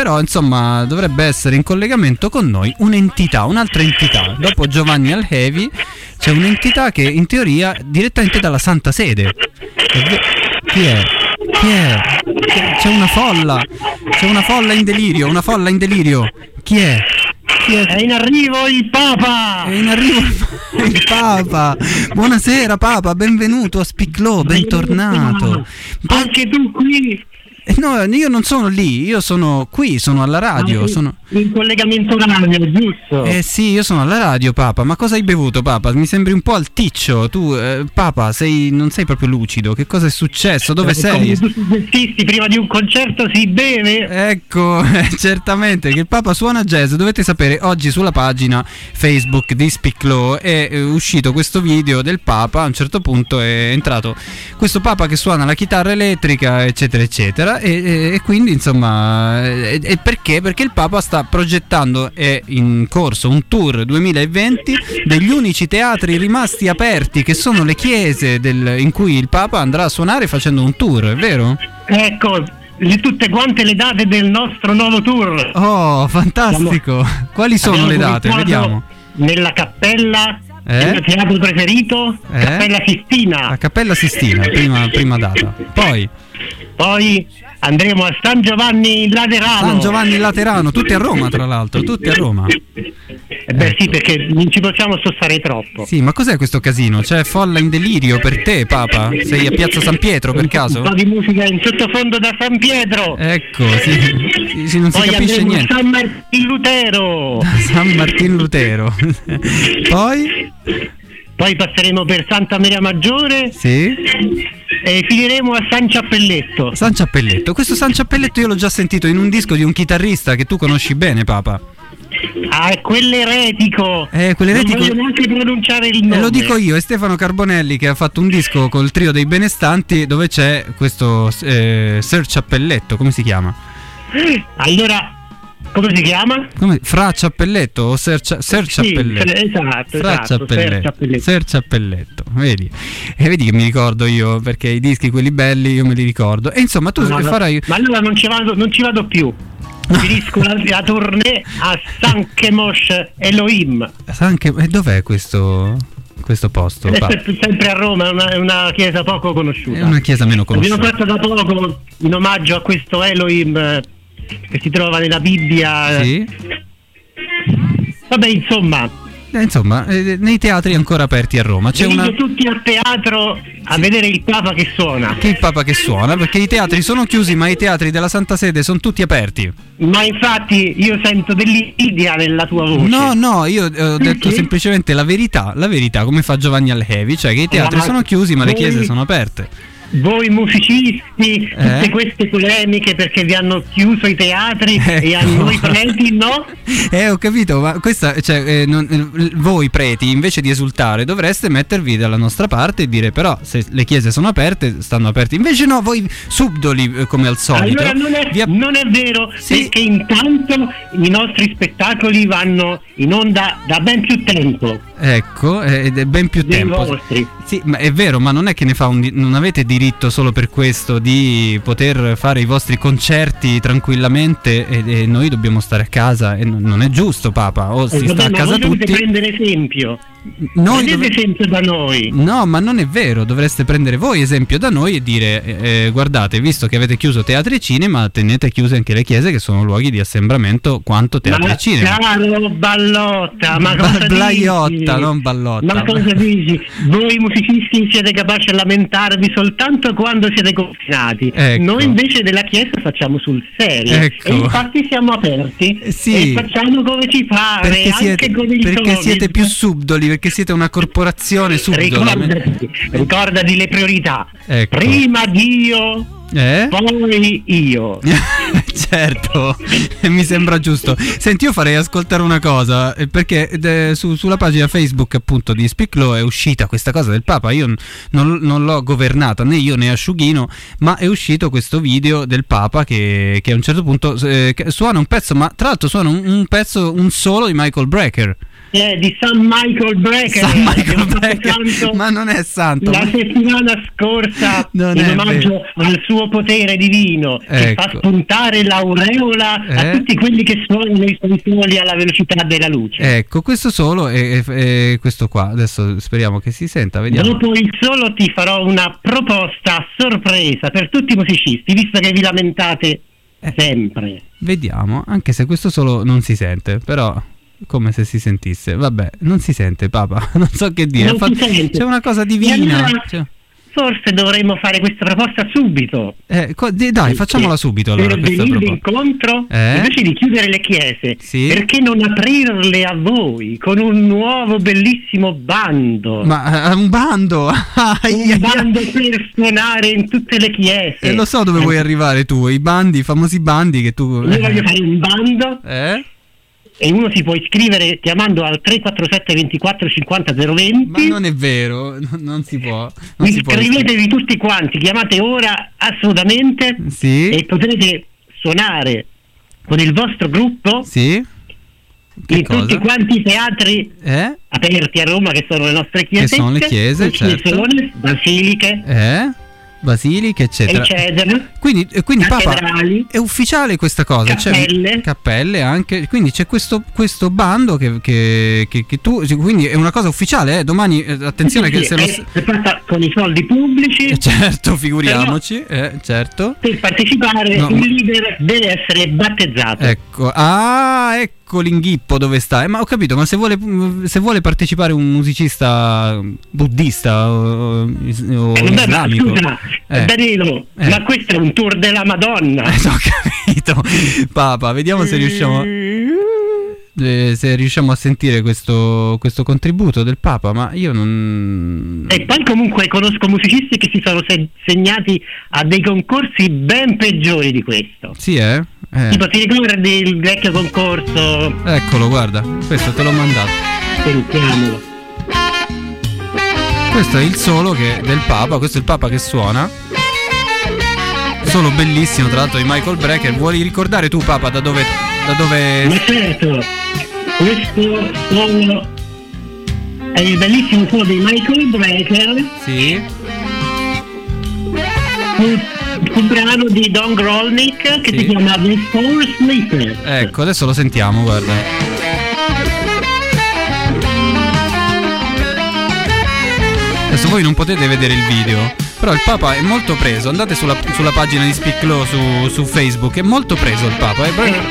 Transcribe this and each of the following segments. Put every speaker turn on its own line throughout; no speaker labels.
però insomma dovrebbe essere in collegamento con noi un'altra entità. Dopo Giovanni Alhevi c'è un'entità che in teoria direttamente dalla Santa Sede. Chi è? C'è una folla in delirio, Chi è?
È in arrivo il Papa!
Buonasera Papa, benvenuto a Spiclò, bentornato.
Anche tu qui?
No, io non sono lì, io sono qui, sono alla radio. Sono
in collegamento radio, giusto?
Sì, io sono alla radio, Papa. Ma cosa hai bevuto, Papa? Mi sembri un po' alticcio. Tu, Papa, non sei proprio lucido. Che cosa è successo? Dove sei?
Come tu vestisti prima di un concerto si beve?
Ecco, certamente, che il Papa suona jazz. Dovete sapere, oggi sulla pagina Facebook di Spiclò è uscito questo video del Papa. A un certo punto è entrato questo Papa che suona la chitarra elettrica, eccetera, eccetera. E quindi insomma perché? Perché il Papa sta progettando, è in corso un tour 2020 degli unici teatri rimasti aperti, che sono le chiese in cui il Papa andrà a suonare facendo un tour, è vero?
Ecco, tutte quante le date del nostro nuovo tour.
Oh, fantastico! Quali sono le date? Vediamo.
Nella cappella, il mio teatro preferito, Cappella Sistina.
La Cappella Sistina, prima data.
Poi andremo a San Giovanni Laterano.
Tutti a Roma, tra l'altro, tutti a Roma.
Sì, perché non ci possiamo spostare troppo.
Sì, ma cos'è questo casino? C'è folla in delirio per te, Papa? Sei a Piazza San Pietro, per caso?
Un po' di musica in sottofondo da San Pietro.
Ecco, sì, non si capisce niente.
San
Martin Lutero.
Poi passeremo per Santa Maria Maggiore.
Sì.
E finiremo a San Ciappelletto.
Questo San Ciappelletto io l'ho già sentito in un disco di un chitarrista che tu conosci bene, Papa.
Ah, è quell'eretico. Non voglio neanche pronunciare il nome.
Lo dico io, è Stefano Carbonelli, che ha fatto un disco col trio dei benestanti dove c'è questo Ser Ciappelletto, come si chiama?
Allora, come si chiama?
Fra Ciappelletto o Ser Ciappelletto?
Esatto,
Ser Ciappelletto, vedi? E vedi che mi ricordo io, perché i dischi quelli belli io me li ricordo. E insomma tu farai.
Ma allora non ci vado più. Finisco la tournée a San Chemosh Elohim.
E dov'è questo posto?
È sempre a Roma, è una chiesa poco conosciuta.
È una chiesa meno conosciuta.
Abbiamo fatto da poco in omaggio a questo Elohim che si trova nella Bibbia.
Sì.
Vabbè, insomma,
nei teatri ancora aperti a Roma c'è
tutti al teatro a vedere il Papa che suona.
Il Papa che suona, perché i teatri sono chiusi, ma i teatri della Santa Sede sono tutti aperti.
Ma infatti io sento dell'invidia nella tua voce.
No, io ho detto semplicemente la verità, come fa Giovanni Alhevi, cioè che i teatri sono chiusi ma le chiese sono aperte.
Voi musicisti, tutte queste polemiche perché vi hanno chiuso i teatri, e a noi preti no?
Ho capito, ma questa, voi preti, invece di esultare, dovreste mettervi dalla nostra parte e dire: però se le chiese sono aperte, stanno aperte. Invece no, voi subdoli come al solito.
Allora non è vero, perché intanto i nostri spettacoli vanno in onda da ben più tempo.
Ecco, ed è ben più tempo.
Vostri.
Sì, ma è vero, ma non è che non avete diritto solo per questo di poter fare i vostri concerti tranquillamente e noi dobbiamo stare a casa, e non è giusto, Papa. O si sta a casa tutti.
Dovete prendere esempio. Prendete esempio da noi.
No, ma non è vero, dovreste prendere voi esempio da noi e dire guardate, visto che avete chiuso teatri e cinema, tenete chiuse anche le chiese, che sono luoghi di assembramento quanto teatri e cinema.
Caro Ballotta, ma cosa
Blaiotta,
dici?
non Ballotta.
Ma cosa dici? Voi musicisti siete capaci a lamentarvi soltanto quando siete confinati.
Ecco.
Noi invece della chiesa facciamo sul serio.
Ecco.
E infatti siamo aperti
sì.
E facciamo come ci pare,
perché siete più subdoli, perché siete una corporazione subdola.
Ricordati le priorità.
Ecco.
Prima Dio, poi io.
Certo, mi sembra giusto. Senti, io farei ascoltare una cosa, perché sulla pagina Facebook appunto di Spiclò è uscita questa cosa del Papa. Io non l'ho governata, né io né Asciughino, ma è uscito questo video del Papa che a un certo punto suona un pezzo, ma tra l'altro suona un pezzo, un solo di Michael Brecker.
di San Michael Brecker.
San Michael Brecker, ma non è santo.
La settimana scorsa,
non
in omaggio al suo potere divino, che fa spuntare l'aureola a tutti quelli che suonano i suoi suoli alla velocità della luce.
Ecco, questo solo e questo qua. Adesso speriamo che si senta, vediamo.
Dopo il solo ti farò una proposta a sorpresa per tutti i musicisti, visto che vi lamentate sempre.
Vediamo, anche se questo solo non si sente, però come se si sentisse. Vabbè, non si sente, Papa, non so che dire. C'è una cosa divina.
Forse dovremmo fare questa proposta subito.
Dai, facciamola subito allora.
Per venire d'incontro, invece di chiudere le chiese, perché non aprirle a voi con un nuovo bellissimo bando?
Ma un bando?
Un bando per suonare in tutte le chiese.
Lo so dove vuoi arrivare tu, i famosi bandi che tu...
Io voglio fare un bando. E uno si può iscrivere chiamando al 347 24 50 020.
Ma non è vero, non si può.
Iscrivetevi tutti quanti, chiamate ora assolutamente e potrete suonare con il vostro gruppo in tutti quanti i teatri aperti a Roma, che sono le nostre chiese.
Che sono le chiese, certo. Basiliche, eccetera. Quindi Papa, è ufficiale questa cosa. Cappelle anche. Quindi c'è questo bando che tu. Quindi è una cosa ufficiale. Domani, attenzione, che se
è fatta con i soldi pubblici.
Certo, figuriamoci. Certo.
Per partecipare il leader deve essere battezzato.
Ecco. Ecco l'inghippo dove sta. Ma ho capito, ma se vuole partecipare un musicista buddista o islamico.
Scusa, Danilo, ma questo è un tour della Madonna.
Ho capito. Papa, vediamo se riusciamo a sentire questo contributo del Papa, ma io non...
E poi comunque conosco musicisti che si sono segnati a dei concorsi ben peggiori di questo.
Sì,
Tipo, ti ricordi il vecchio concorso?
Eccolo, guarda, questo te l'ho mandato.
Sentiamolo.
Questo è il solo del Papa, questo è il Papa che suona. Solo bellissimo, tra l'altro, di Michael Brecker. Vuoi ricordare tu, Papa, da dove...
Ma certo, questo solo è il bellissimo solo di Michael Brecker.
Sì.
Un brano di Don Grolnick che si chiama The Four Sleepers.
Ecco, adesso lo sentiamo, guarda. Adesso voi non potete vedere il video, però il Papa è molto preso. Andate sulla pagina di Speak Law su Facebook, è molto preso il Papa.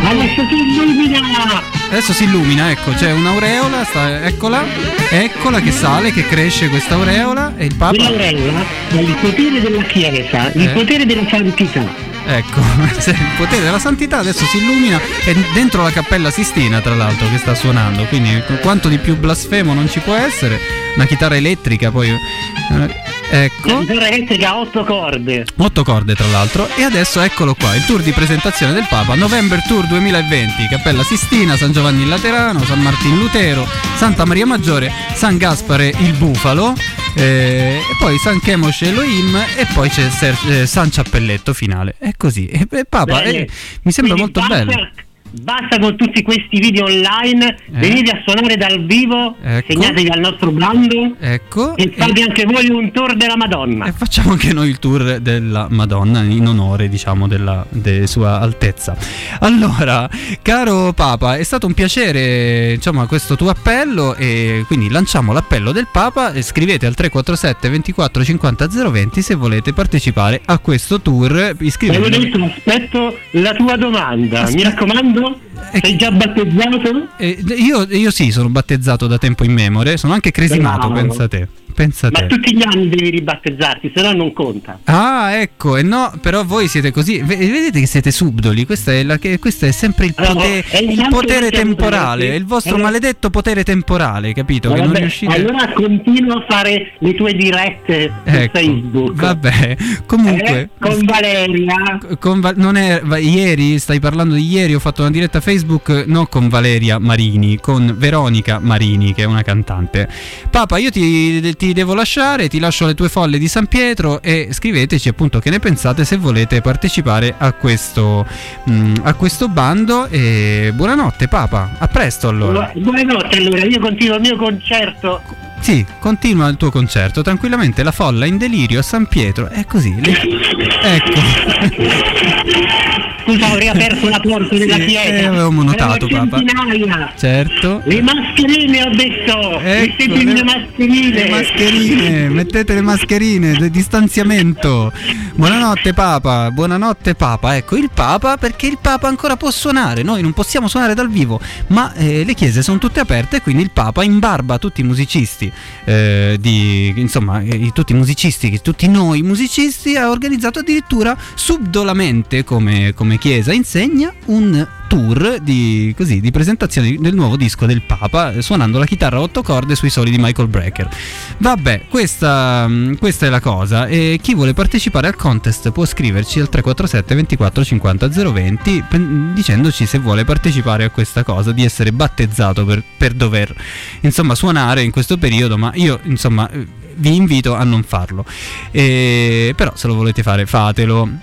Adesso si illumina, ecco, c'è un'aureola, eccola che sale, che cresce questa aureola, e il Papa...
L'aureola è il potere della Chiesa, il potere della santità.
Ecco, il potere della santità adesso si illumina, è dentro la Cappella Sistina, tra l'altro, che sta suonando, quindi quanto di più blasfemo non ci può essere. Una chitarra elettrica, poi ecco,
la chitarra elettrica a 8 corde,
tra l'altro. E adesso eccolo qua, il tour di presentazione del Papa, November Tour 2020, Cappella Sistina, San Giovanni il Laterano, San Martin Lutero, Santa Maria Maggiore, San Gaspare il Bufalo, e poi San Chemosh Elohim, e poi c'è San Ciappelletto finale. È così, Papa, mi sembra molto bello.
Basta con tutti questi video online, venite a suonare dal vivo, segnatevi al nostro bando, e fate anche voi un tour della Madonna. E
facciamo anche noi il tour della Madonna in onore, diciamo, della Sua Altezza. Allora, caro Papa, è stato un piacere, insomma, questo tuo appello, e quindi lanciamo l'appello del Papa. E scrivete al 347 24 50 020 se volete partecipare a questo tour. Iscrivetevi.
Aspetto la tua domanda, mi raccomando. Sei già battezzato?
Io sì, sono battezzato da tempo immemore, sono anche cresimato, pensa a te.
Ma tutti gli anni devi ribattezzarti, se no non conta.
Ecco, no, però voi siete così, vedete che siete subdoli, questo è sempre il potere temporale, è il vostro maledetto potere temporale, capito? Che non riuscite...
Allora continua a fare le tue dirette su Facebook.
Vabbè, comunque...
con Valeria.
Ieri, stai parlando di ieri, ho fatto una diretta Facebook, non con Valeria Marini, con Veronica Marini, che è una cantante. Papa, io ti ti devo lasciare, ti lascio le tue folle di San Pietro e scriveteci appunto che ne pensate, se volete partecipare a questo bando. E buonanotte Papa, a presto allora.
Buonanotte, allora io continuo il mio concerto.
Sì, continua il tuo concerto tranquillamente, la folla in delirio a San Pietro, è così. Ecco.
Scusa, ho riaperto la porta della chiesa.
Avevamo notato, Papa. Certo.
Le mascherine, ho detto.
Ecco,
mettetevi le mascherine.
Le mascherine, mettete le mascherine, distanziamento. Buonanotte Papa, buonanotte Papa. Ecco, il Papa, perché il Papa ancora può suonare. Noi non possiamo suonare dal vivo, ma le chiese sono tutte aperte, quindi il Papa imbarba tutti i musicisti, tutti i musicisti, tutti noi musicisti, ha organizzato addirittura subdolamente come chiesa, insegna un tour di presentazione del nuovo disco del Papa, suonando la chitarra a 8 corde sui soli di Michael Brecker. Vabbè, questa è la cosa. E chi vuole partecipare al contest può scriverci al 347 24 50 020 dicendoci se vuole partecipare a questa cosa di essere battezzato per dover suonare in questo periodo, ma io vi invito a non farlo, però se lo volete fare fatelo.